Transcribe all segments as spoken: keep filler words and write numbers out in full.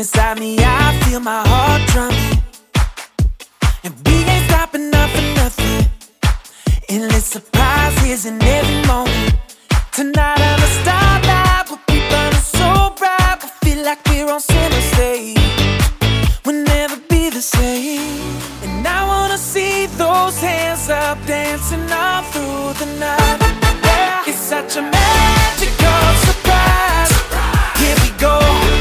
inside me, I feel my heart drumming. And we ain't stopping up for nothing. Endless surprises in every moment. Tonight on the starlight, we'll be burning so bright. We feel like we're on center stage. We'll never be the same. And I wanna see those hands up dancing all through the night. Yeah. It's such a magical surprise. Here we go.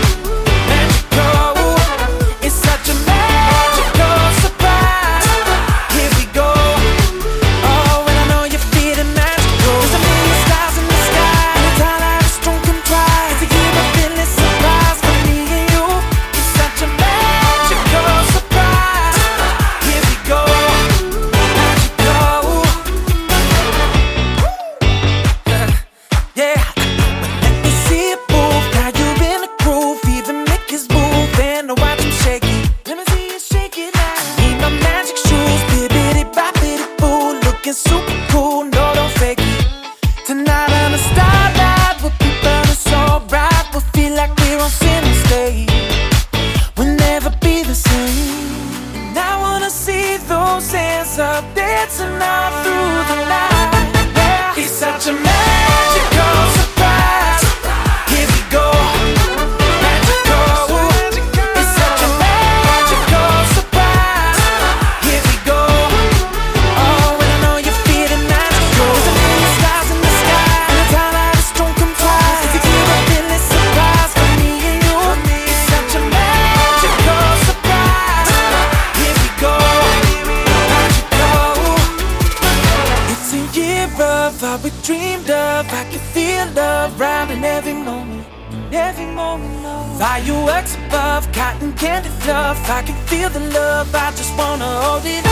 Super cool, no, don't fake it. Tonight on the starlight, we'll be burning so bright. We'll feel like we're on center stage. We'll never be the same. And I wanna see those hands up dancing all through the night. Yeah. It's such a magical surprise. Here we go. Magical. It's such a magical surprise. Here we go. What we dreamed of, I can feel love round in every moment, in every moment of fireworks above, cotton candy fluff. I can feel the love, I just wanna hold it